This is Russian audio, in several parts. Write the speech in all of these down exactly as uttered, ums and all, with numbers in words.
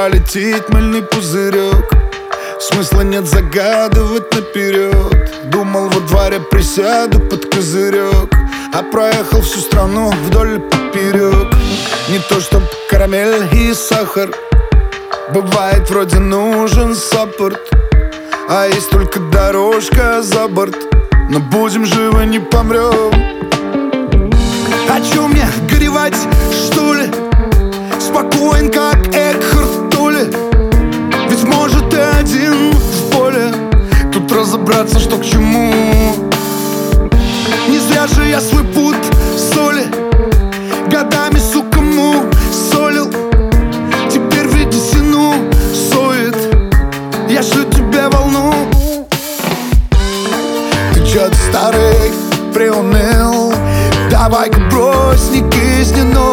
пролетит мыльный пузырек. Смысла нет загадывать наперед. Думал, во дворе присяду под козырек, а проехал всю страну вдоль и поперек. Не то чтоб карамель и сахар, бывает вроде нужен саппорт, а есть только дорожка за борт. Но будем живы, не помрем. О чем мне горевать, что ли? Спокоен, как Экхарт Толле. Ведь может ты один в поле тут разобраться, что к чему. Не зря же я свой путь соли годами, сука, му солил. Теперь ведь сину соет. Я шлю тебе волну. Ты чё-то старый приуныл, давай-ка брось, не кисни, но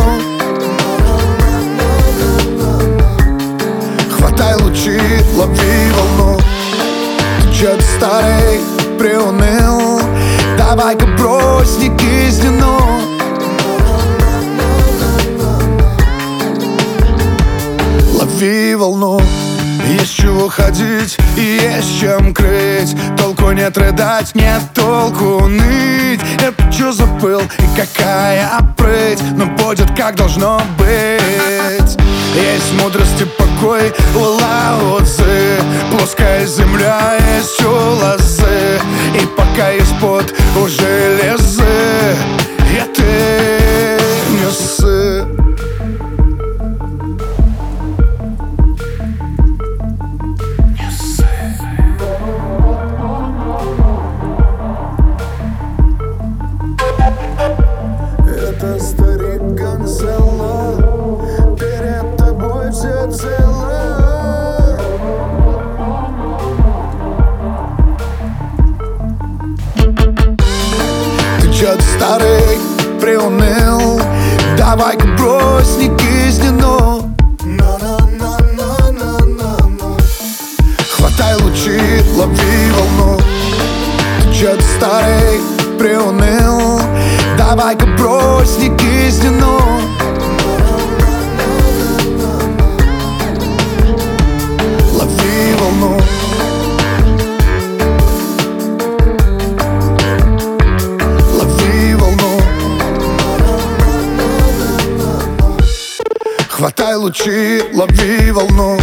хватай лучи, лови волну. Ты чё-то старый приуныл, давай-ка брось, не кисни, но лови волну. Есть чего ходить и есть чем крыть. Толку нет рыдать, нет толку ныть. Это чё за пыл и какая прыть? Но будет как должно быть. Есть мудрость и покой у Лао Цзы. Плоская земля есть у лозы. И пока есть пот у железы, я ты не ссы. Это старик Гонзало, перед тобой все цело. Ты чё-то старый приуныл, давай-ка брось, не кисни, но хватай лучи, лови волну. Ты чё-то старый приуныл, давай-ка брось, не кисни, но лови волну. Лови волну. Хватай лучи, лови волну.